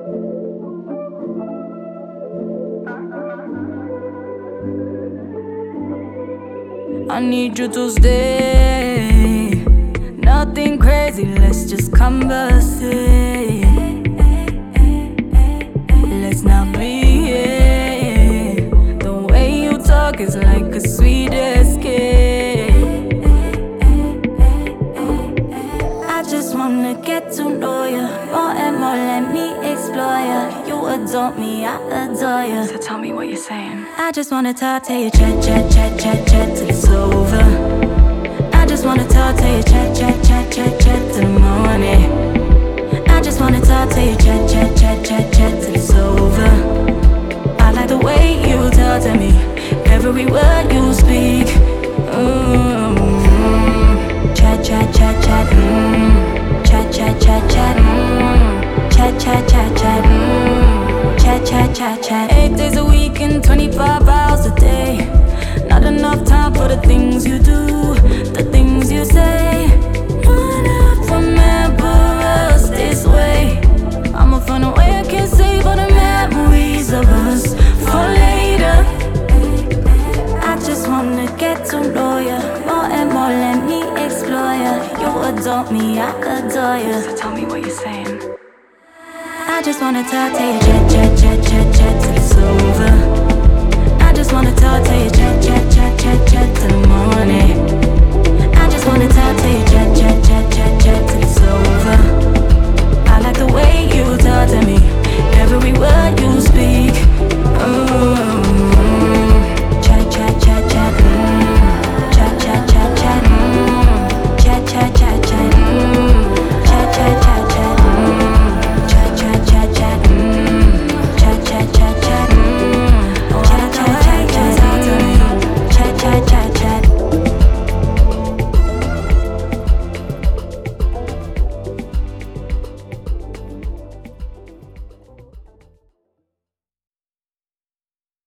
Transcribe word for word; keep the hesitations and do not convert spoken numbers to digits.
I need you to stay. Nothing crazy, let's just conversate. Let's not be here. The way you talk is like a sweet escape. I just wanna get to know you more and more, let me explore you. You adore me, I adore you. So tell me what you're saying. I just wanna talk to you, chat, chat, chat, chat, chat till it's over. I just wanna talk to you, chat, chat, chat, chat, chat till the morning. I just wanna talk to you, chat, chat, chat, chat, chat till it's over. I like the way you talk to me, every word you speak. Mm-hmm. Chat, chat, chat, chat, mm. Chat, chat, chat, chat, mm. Chat, chat, chat, chat, mm. Chat, chat, chat, chat. Eight days a week and twenty-five hours a day. Not enough time for the things you do, the things you say. Wanna remember us this way. I'ma find a way I can save all the memories of us for later. I just wanna get to know you more and more, let me explore you. You adore me, I adore you. So tell me what you're saying. I just wanna talk to you, chat, chat, chat, chat, chat till it's over. I just wanna talk to you, chat, chat, chat, chat, chat till the morning. I just wanna talk to you, chat, chat, chat, chat, chat till it's over. I like the way